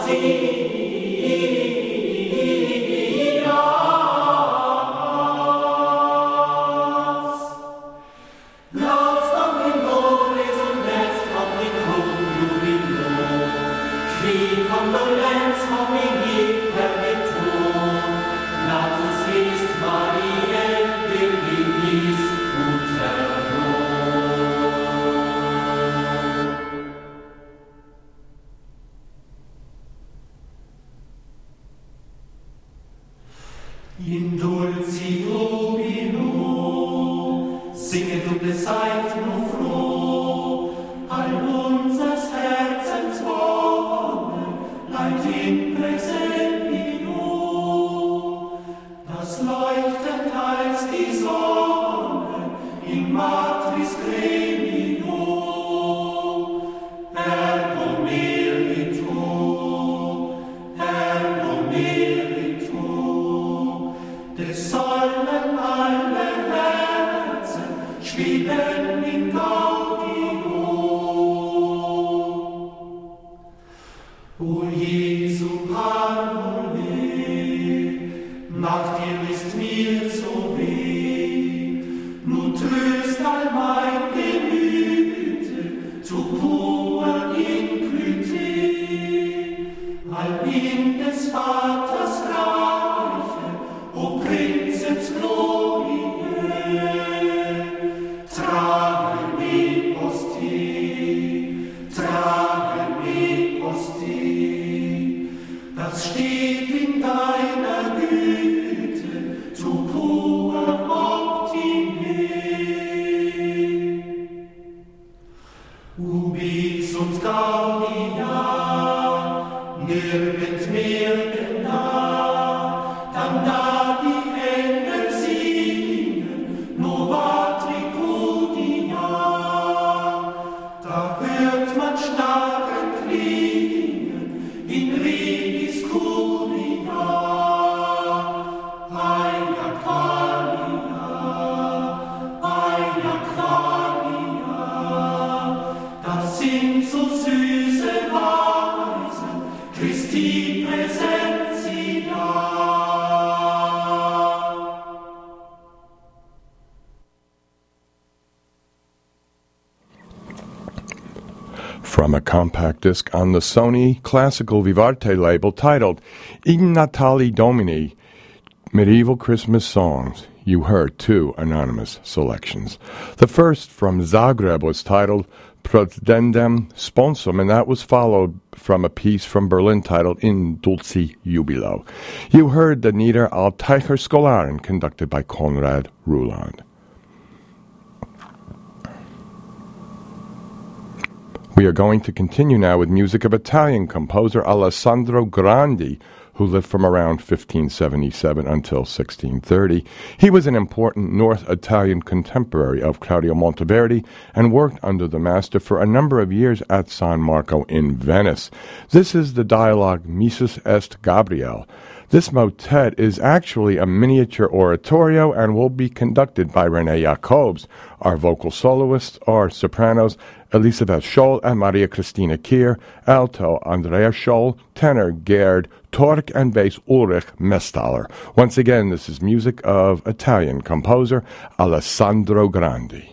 In dulci jubilo, singet und seid nur froh, all unsers Herzens Wonne, leiht in Präsempio. Das leuchtet als die Sonne in Matris Gremio. Ergo merito, ergo merito, des sollen alle Herzen schweben in Gaudio. O Jesu parole, nach dir ist mir so weh, nu tröst all mein Gemüte zu pur Inklüte, all in des Vaters Reiche, o Prinzens Glorie, trage me posti, das steht in deiner Güte zu pur optime. Ubis und Gaudia, nirgend mehr denn da, dann da die Engel singen, Nova Tripudia. Da hört man Schlagen klingen in Regis Curia. Aia Qualia, das sind so süße Weisen, Christi Präsentia. From a compact disc on the Sony Classical Vivarte label titled In Natali Domini, Medieval Christmas Songs, you heard two anonymous selections. The first from Zagreb was titled Prodendem Sponsum, and that was followed from a piece from Berlin titled In Dulci Jubilo. You heard the Nieder al Teicher Scholaren, conducted by Konrad Ruland. We are going to continue now with music of Italian composer Alessandro Grandi, who lived from around 1577 until 1630. He was an important North Italian contemporary of Claudio Monteverdi and worked under the master for a number of years at San Marco in Venice. This is the dialogue Missus Est Gabriel. This motet is actually a miniature oratorio and will be conducted by René Jacobs. Our vocal soloists are sopranos Elisabeth Scholl and Maria Cristina Kier, alto Andrea Scholl, tenor Gerd Tork, and bass Ulrich Mestaller. Once again, this is music of Italian composer Alessandro Grandi.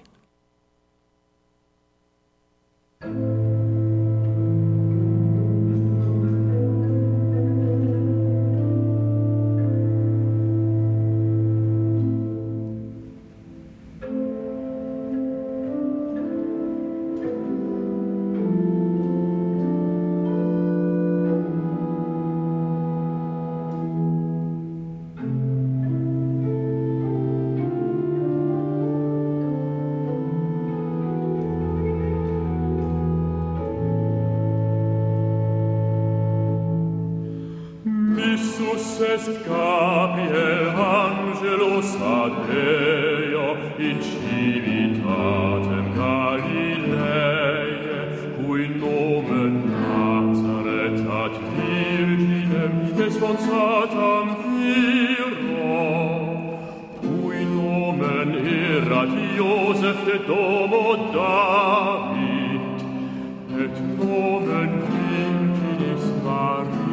Est Gabriel Angelus ad Eo in civitatem Galileae, cui nomen Nazareth ad Virginem esponsatam viro, cui nomen erat Iosef de domo David, et nomen Virginis Maria.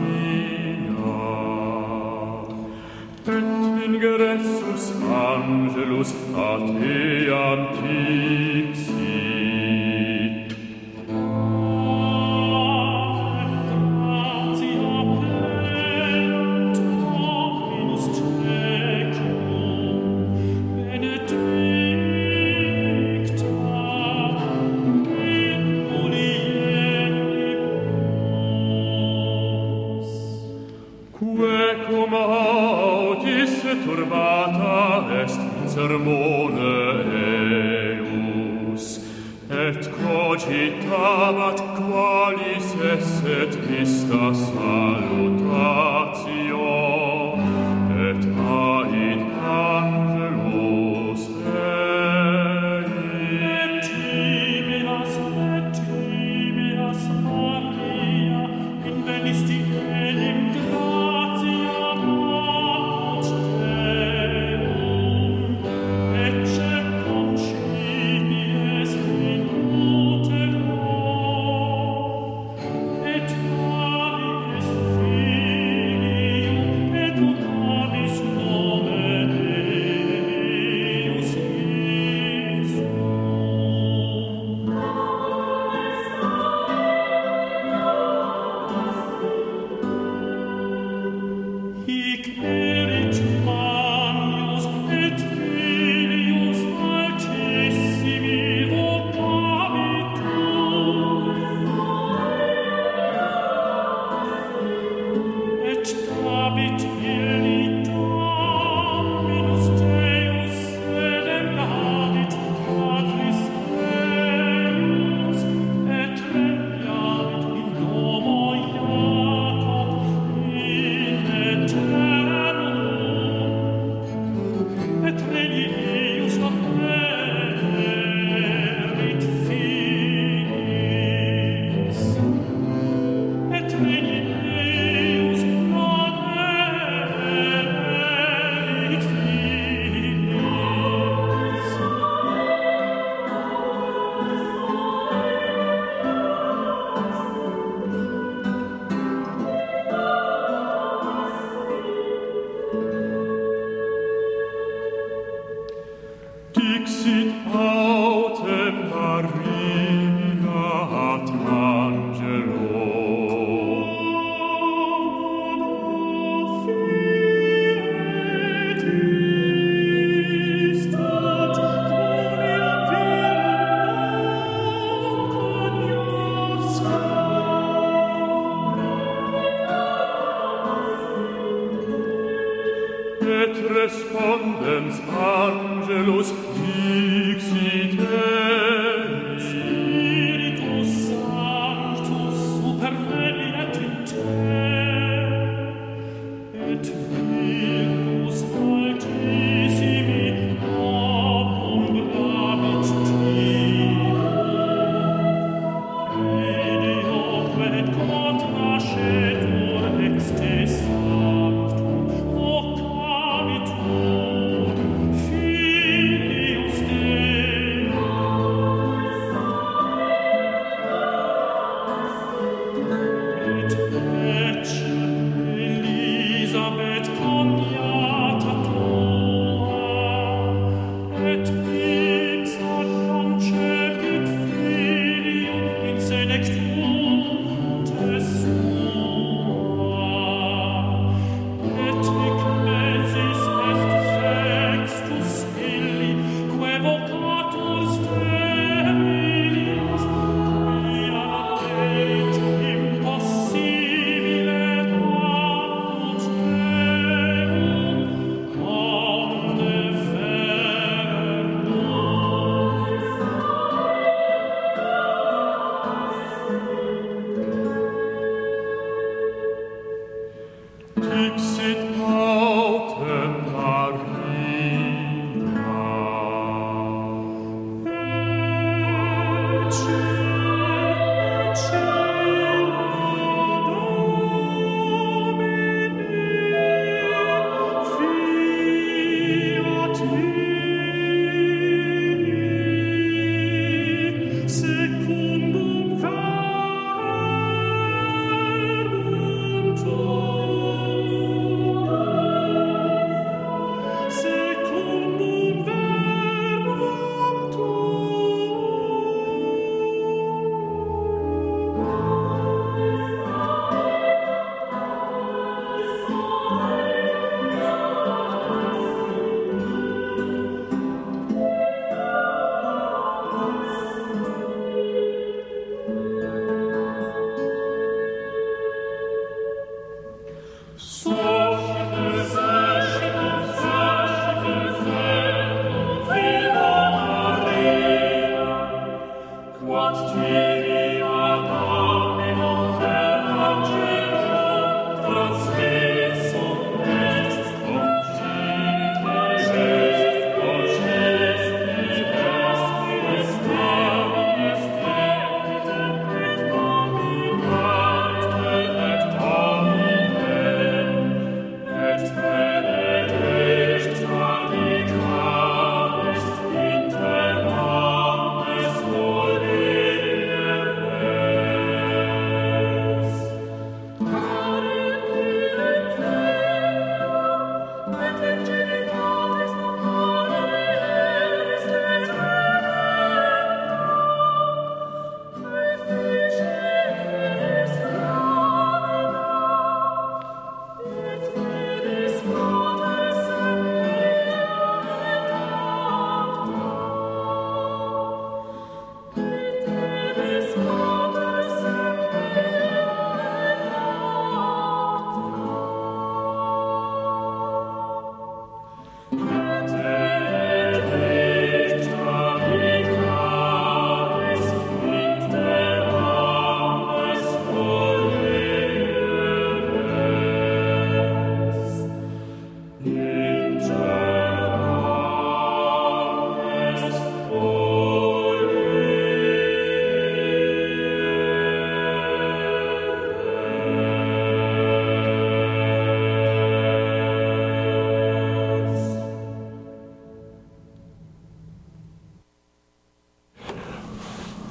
ingressus angelus ad eam dixit. Turbata est sermone eius, et cogitabat qualis esset ista salutatio, et ait angelus ei. Et timias Maria, invenisti enim gratia apud Deum, ecce concipies in utero, et paris filium, et vocabis nomen eius Iesum. Hic erit Magnus et Filius Altissimi vocabitur, et dabit illi Dominus Deus sedem nabit Patris eius, et regnavit in domo Jacob in aeternum, et regni eius aperit finis, et regni eius aperit finis. Dixit autem Maria ad angelo. Et respondens angelus dixit ei. Spiritus Sanctus superveniet in te, et Virtus Altissimi abundabit tibi. Dio quet quod nascetur ex te sanctum vocabitur, Filius Dei. Et ecce Elisabeth coniata tua, et ipsa concepit filium in senectute sua, et hic mensis est sextus illi, quae vocatur sterilis, quia aperit impossibile apud Deum.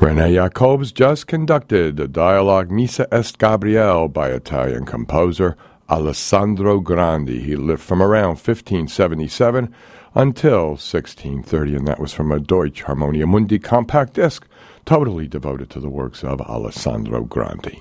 René Jacobs just conducted the dialogue Missa est Gabriel by Italian composer Alessandro Grandi. He lived from around 1577 until 1630, and that was from a Deutsche Harmonia Mundi compact disc, totally devoted to the works of Alessandro Grandi.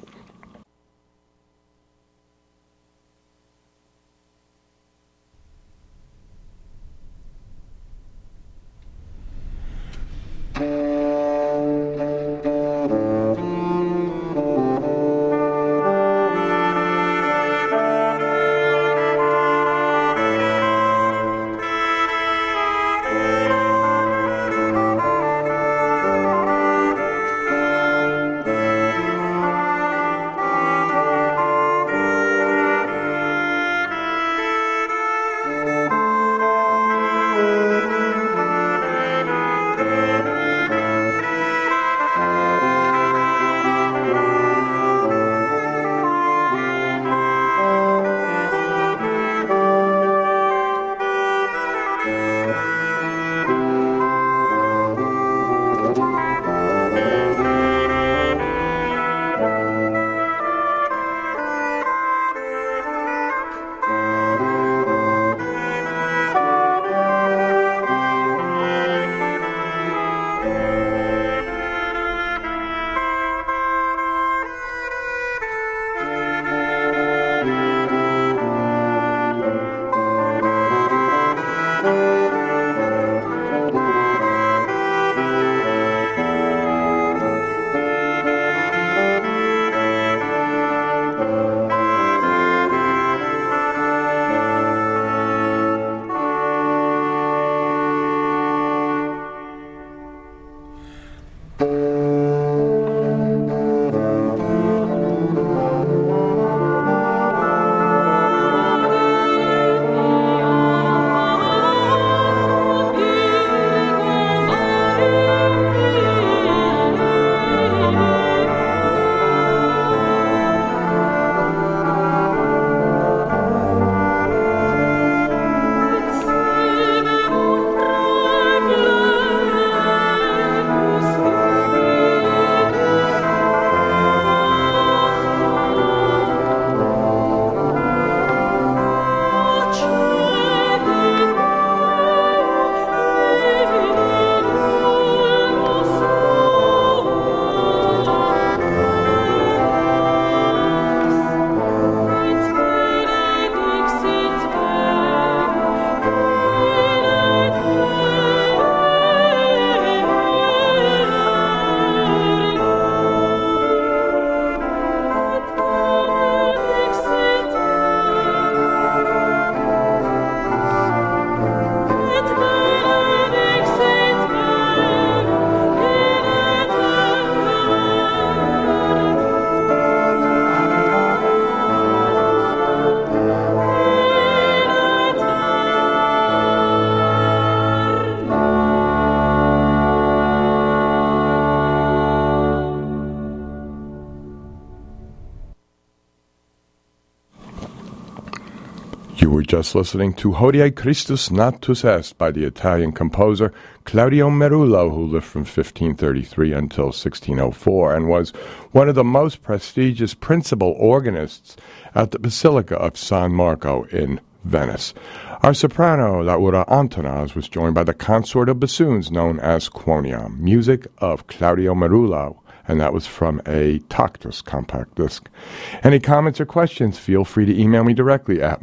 You were just listening to Hodie Christus Natus Est by the Italian composer Claudio Merullo, who lived from 1533 until 1604 and was one of the most prestigious principal organists at the Basilica of San Marco in Venice. Our soprano, Laura Antonas, was joined by the consort of bassoons known as Quoniam, music of Claudio Merullo, and that was from a Tactus compact disc. Any comments or questions, feel free to email me directly at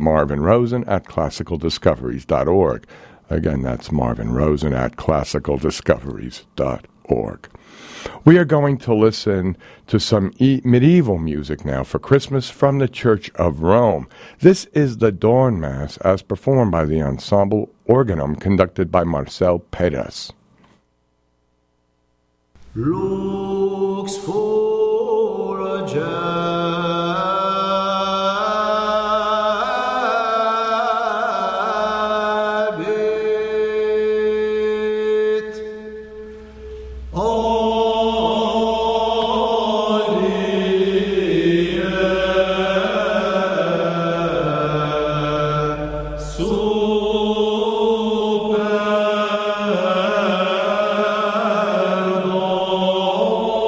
marvinrosen@classicaldiscoveries.org. Again, that's marvinrosen@classicaldiscoveries.org. We are going to listen to some medieval music now for Christmas from the Church of Rome. This is the Dawn Mass as performed by the Ensemble Organum conducted by Marcel Perez. Lux forager Super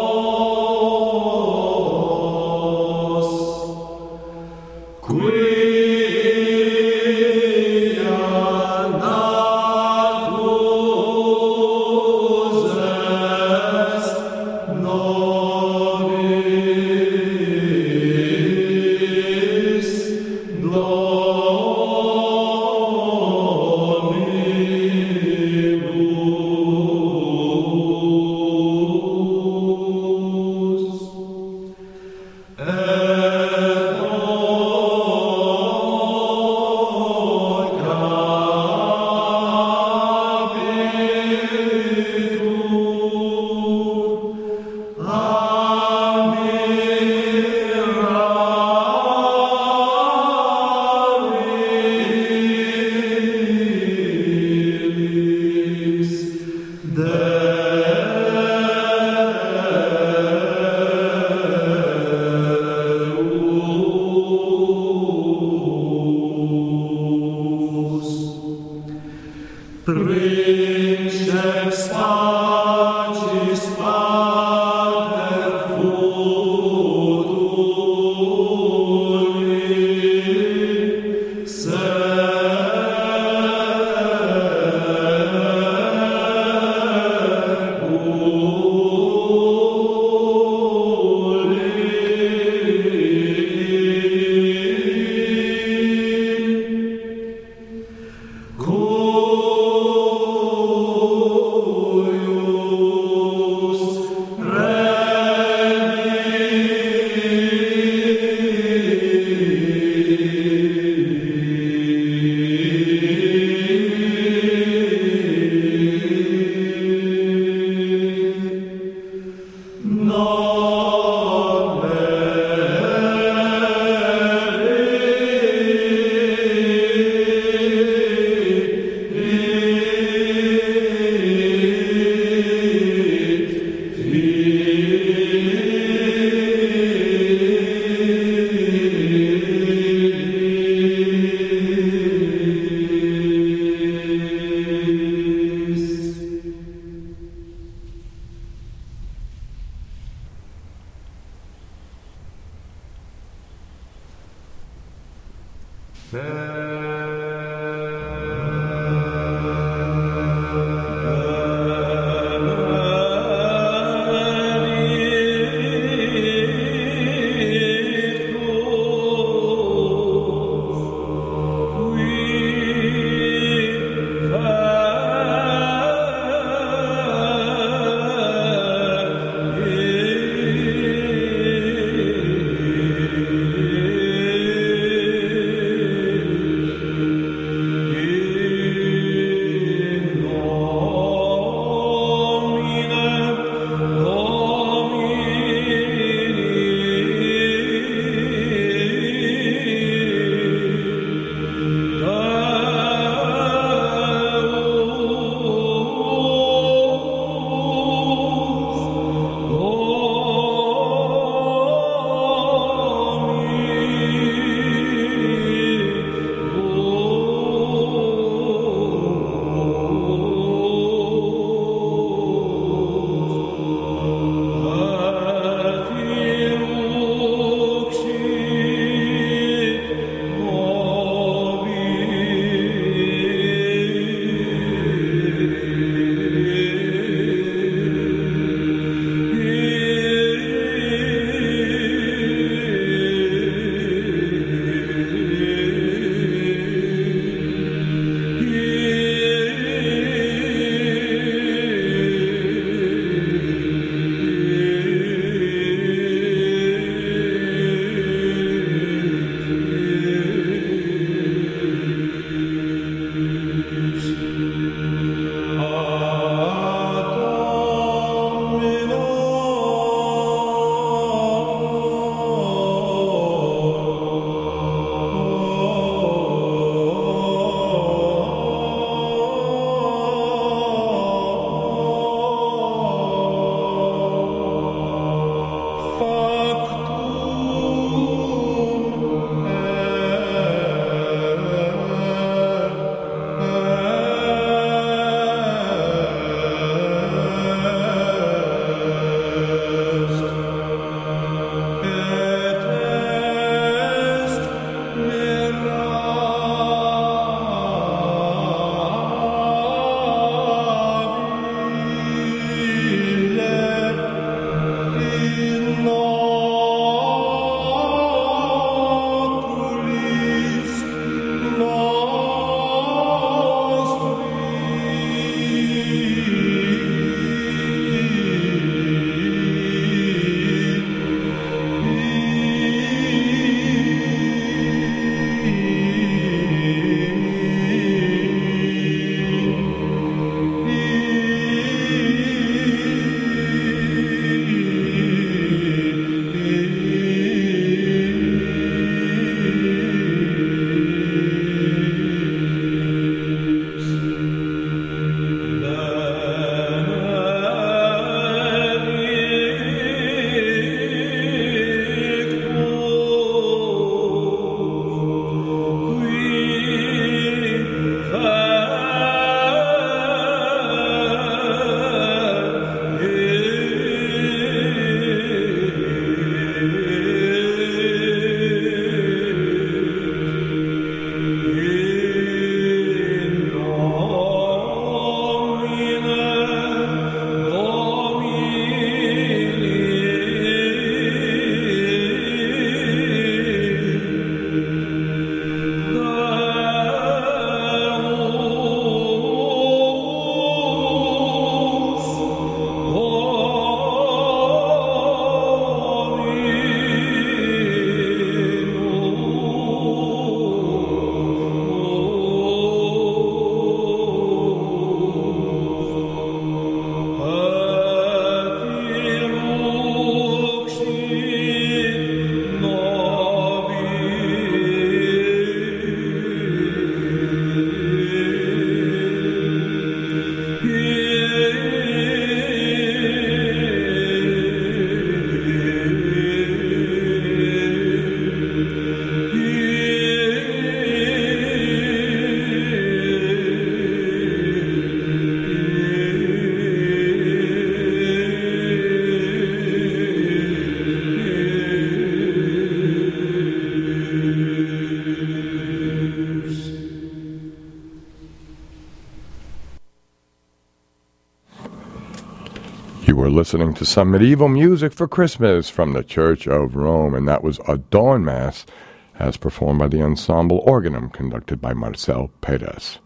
listening to some medieval music for Christmas from the Church of Rome, and that was a dawn mass as performed by the Ensemble Organum, conducted by Marcel Perez.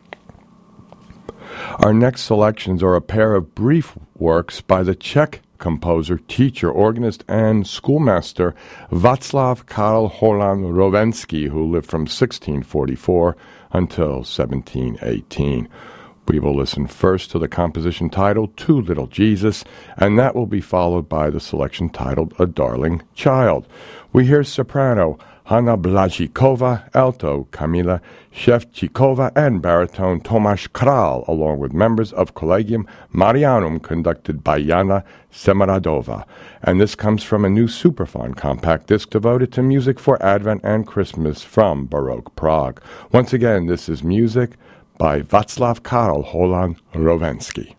Our next selections are a pair of brief works by the Czech composer, teacher, organist, and schoolmaster Václav Karel Holan Rovensky, who lived from 1644 until 1718. We will listen first to the composition titled Too Little Jesus, and that will be followed by the selection titled A Darling Child. We hear soprano Hanna Blazikova, alto Kamila Shevchikova, and baritone Tomasz Kral, along with members of Collegium Marianum conducted by Jana Semaradova. And this comes from a new Superfon compact disc devoted to music for Advent and Christmas from Baroque Prague. Once again, this is music by Václav Karel Holan Rovensky.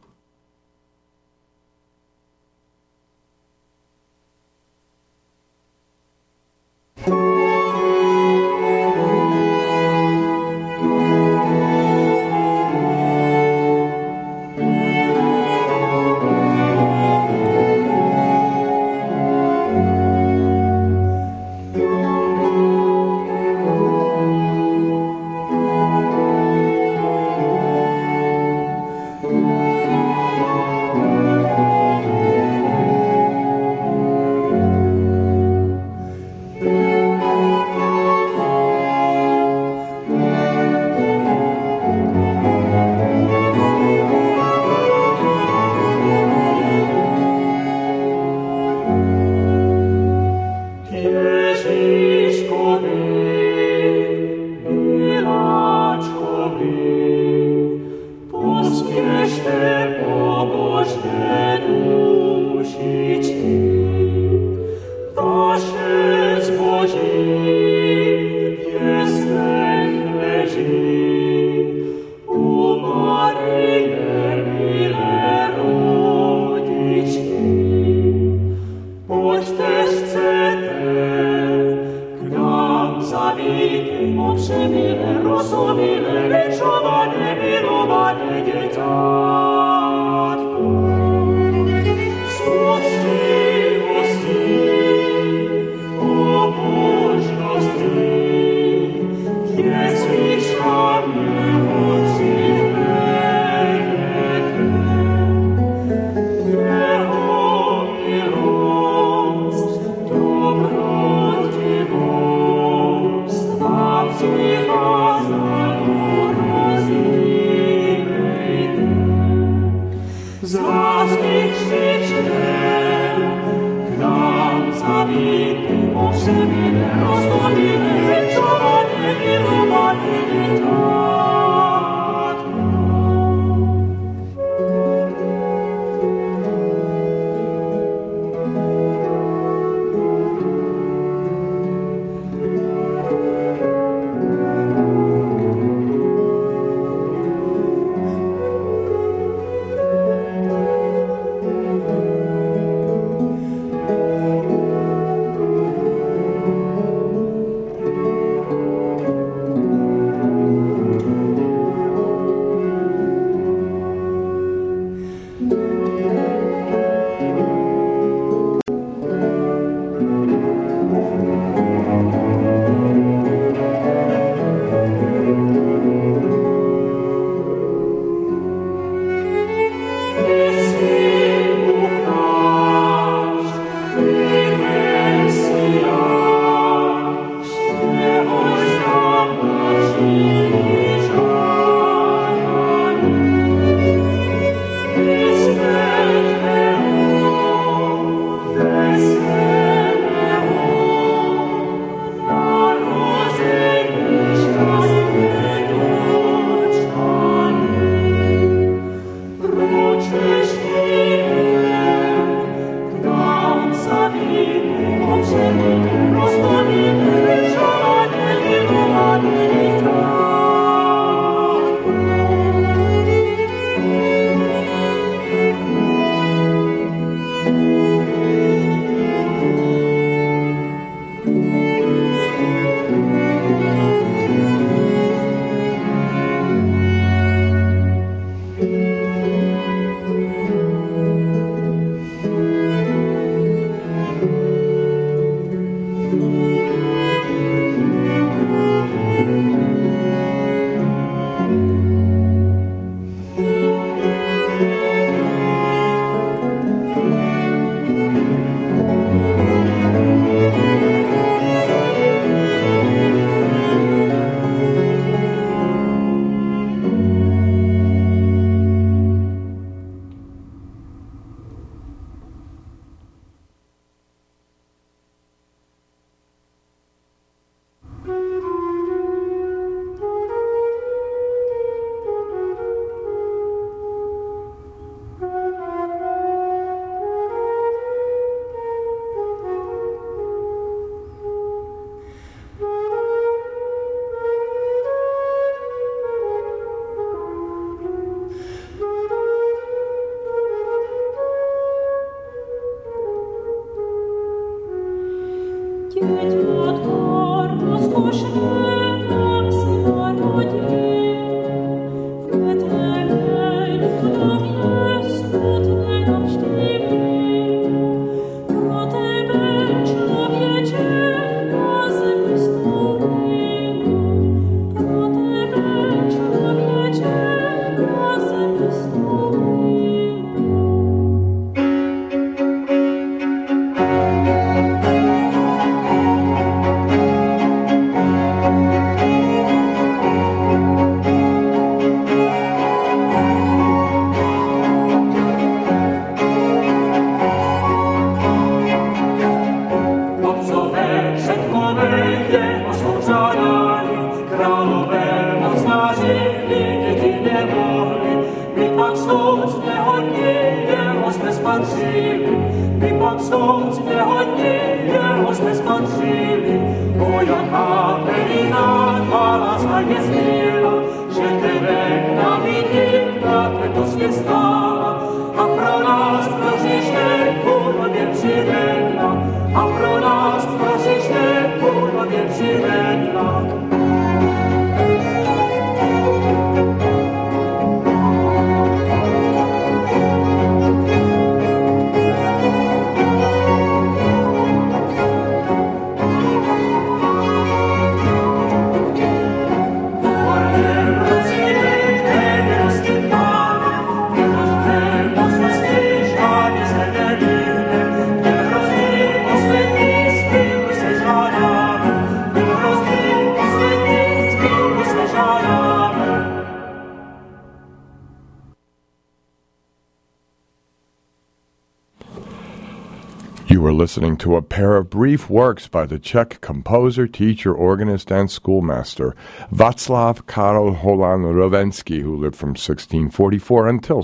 You were listening to a pair of brief works by the Czech composer, teacher, organist, and schoolmaster Václav Karol Holan Rovensky, who lived from 1644 until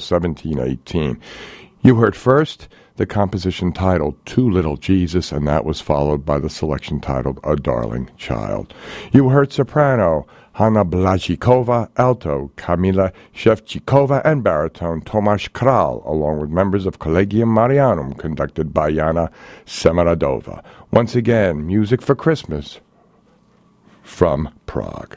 1718. You heard first the composition titled Too Little Jesus, and that was followed by the selection titled A Darling Child. You heard soprano Hanna Blazikova, alto Kamila Shevchikova, and baritone Tomáš Král, along with members of Collegium Marianum, conducted by Jana Semaradova. Once again, music for Christmas from Prague.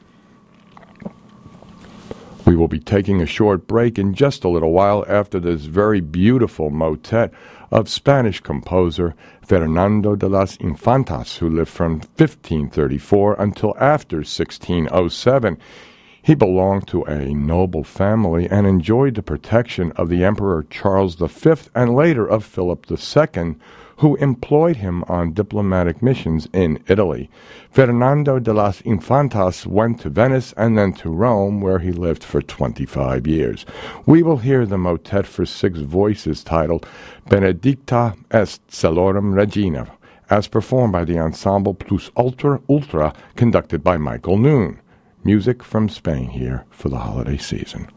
We will be taking a short break in just a little while after this very beautiful motet of Spanish composer Fernando de las Infantas, who lived from 1534 until after 1607. He belonged to a noble family and enjoyed the protection of the Emperor Charles V and later of Philip II, who employed him on diplomatic missions in Italy. Fernando de las Infantas went to Venice and then to Rome, where he lived for 25 years. We will hear the motet for 6 voices titled Benedicta est Celorum Regina, as performed by the Ensemble Plus Ultra, conducted by Michael Noon. Music from Spain here for the holiday season.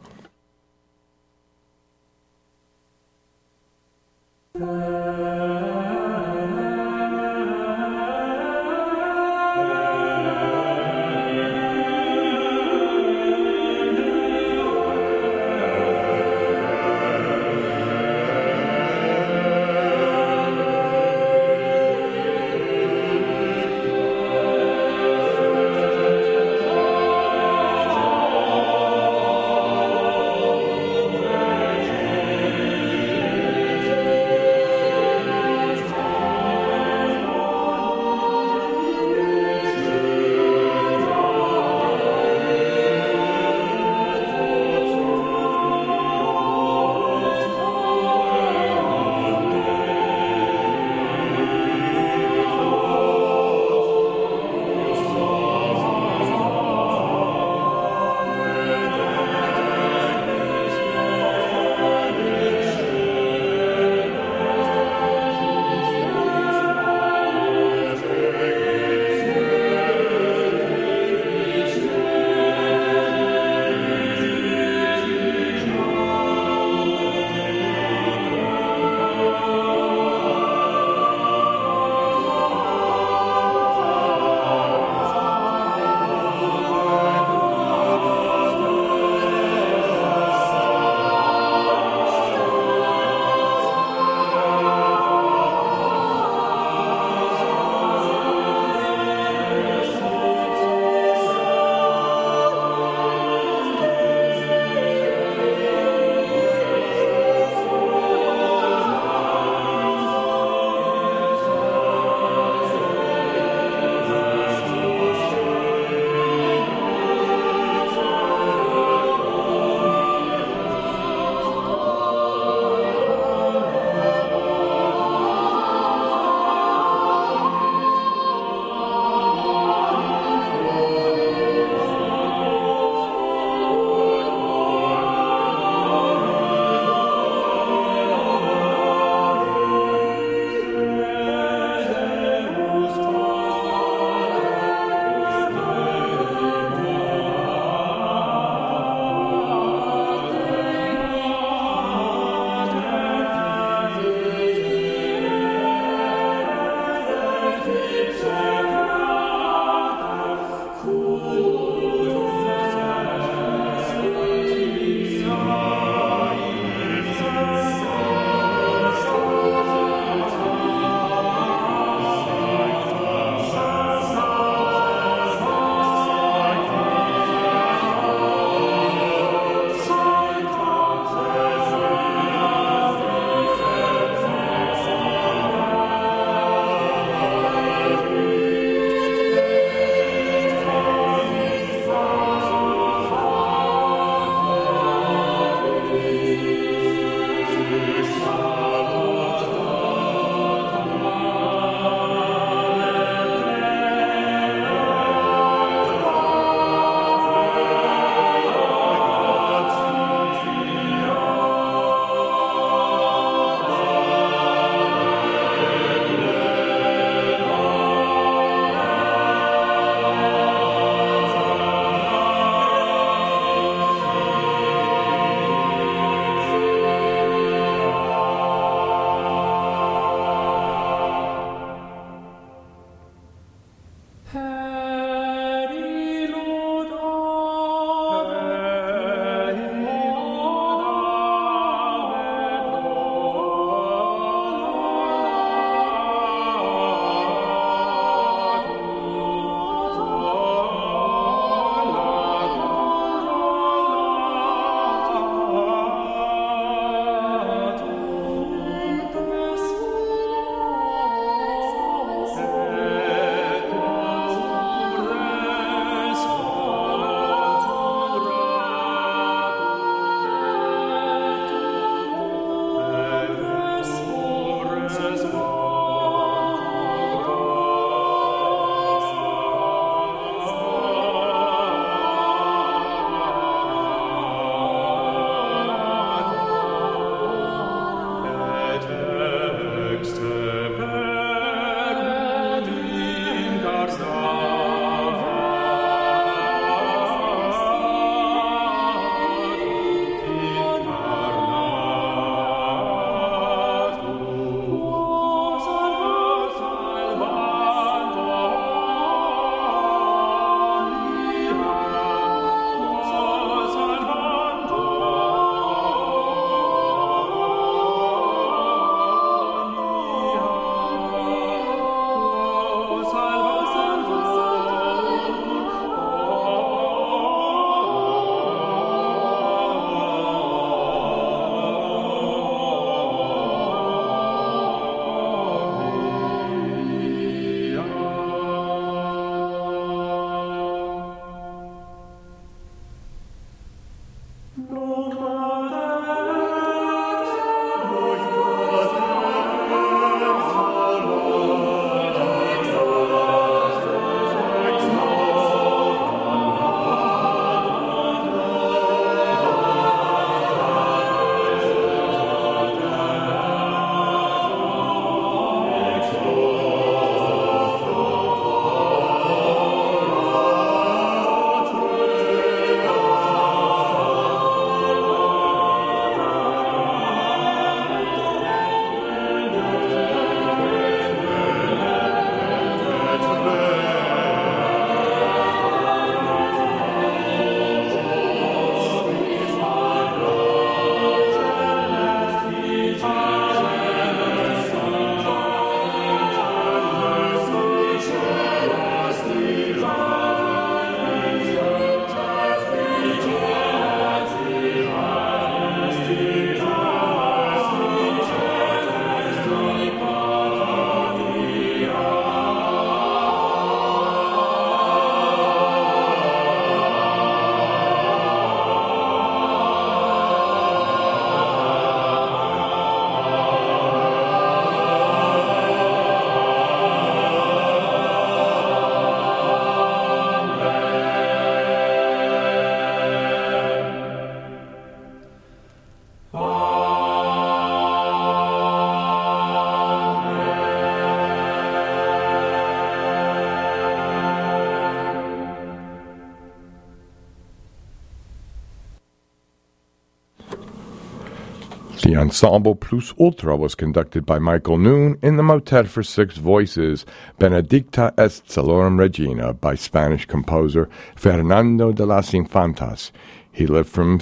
The Ensemble Plus Ultra was conducted by Michael Noon in the motet for six voices, Benedicta est Celorum Regina, by Spanish composer Fernando de las Infantas. He lived from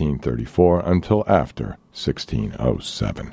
1534 until after 1607.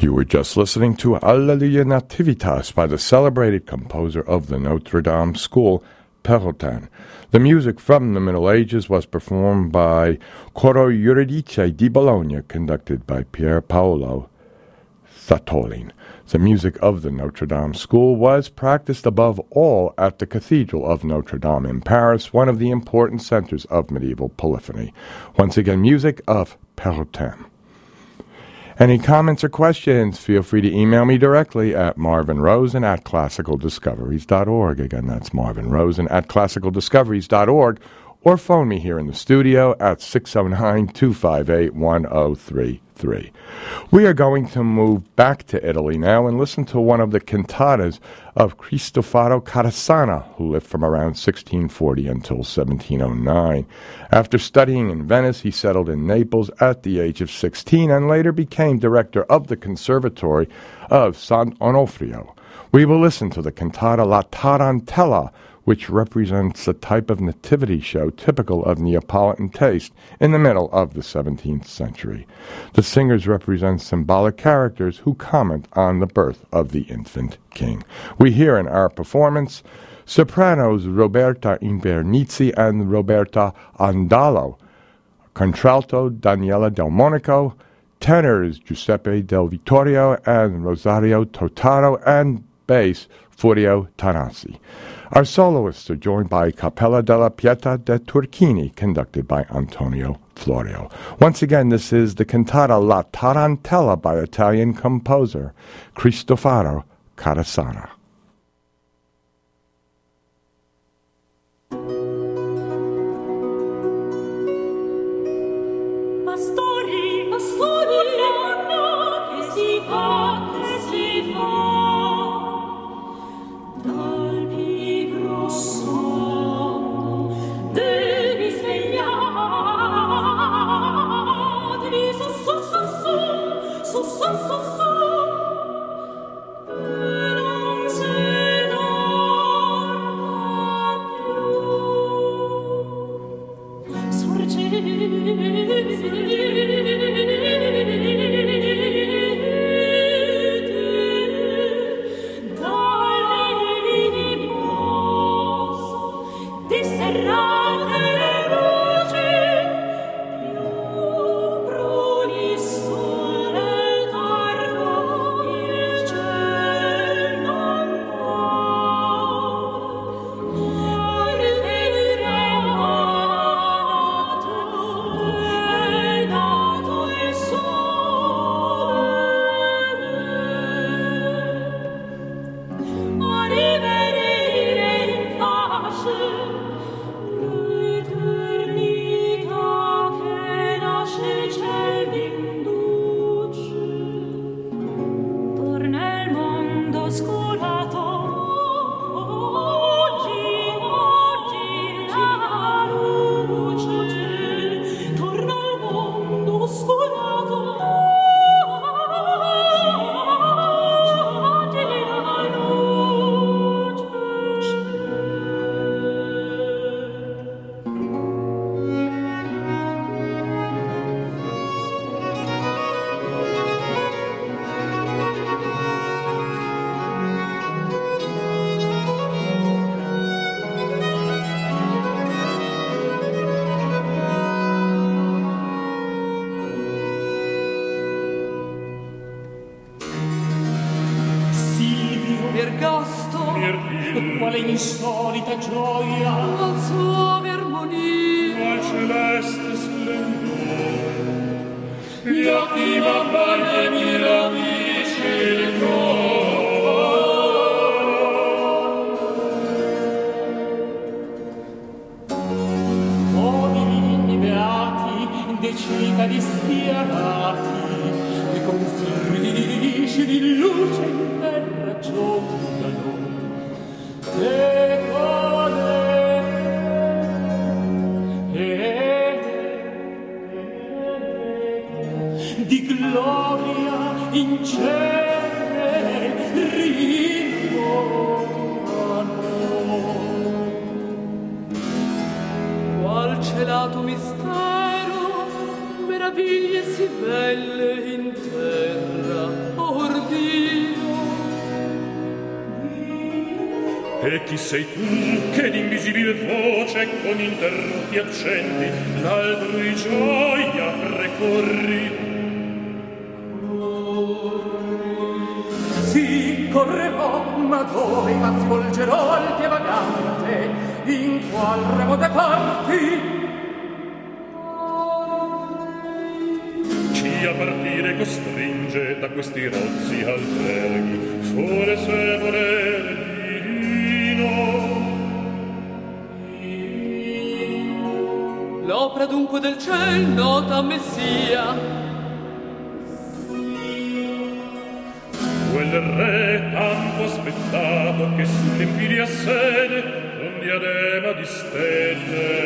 You were just listening to Alleluia Nativitas by the celebrated composer of the Notre Dame School, Perrotin. The music from the Middle Ages was performed by Coro Euridice di Bologna, conducted by Pier Paolo Satolin. The music of the Notre Dame School was practiced above all at the Cathedral of Notre Dame in Paris, one of the important centers of medieval polyphony. Once again, music of Perrotin. Any comments or questions, feel free to email me directly at marvinrosen@classicaldiscoveries.org. Again, that's marvinrosen@classicaldiscoveries.org, or phone me here in the studio at 609-258-1033. We are going to move back to Italy now and listen to one of the cantatas of Cristofaro Carasana, who lived from around 1640 until 1709. After studying in Venice, he settled in Naples at the age of 16 and later became director of the Conservatory of San Onofrio. We will listen to the cantata La Tarantella, which represents a type of nativity show typical of Neapolitan taste in the middle of the 17th century. The singers represent symbolic characters who comment on the birth of the infant king. We hear in our performance sopranos Roberta Invernizzi and Roberta Andalo, contralto Daniela Del Monaco, tenors Giuseppe Del Vittorio and Rosario Totaro, and bass Furio Tanassi. Our soloists are joined by Cappella della Pietà de Turchini, conducted by Antonio Florio. Once again, this is the cantata La Tarantella by Italian composer Cristofaro Carasana. Pastori, che si fa, dal pigro sonno devi svegliarti, su, e non si dorma più. quale insolita gioia al suave armonia al celeste splendore gli occhi m'abbagliano mi rapisce il o divini beati decita di stiarati e con strisci di luce in terra giocano e di gloria in cielo rinnovano qual celato mistero meraviglie sì belle in terra, or Dio. E chi sei tu che d'invisibile voce con interrotti accenti l'altrui gioia precorri? Sì, correrò, ma dove ma svolgerò il pie vagante? In qual remote parti? Chi a partire costringe da questi rozzi alberghi? Forse volere L'opera dunque del ciel nota Messia. Quel re tanto aspettato che sull'empiria sede con diadema di stelle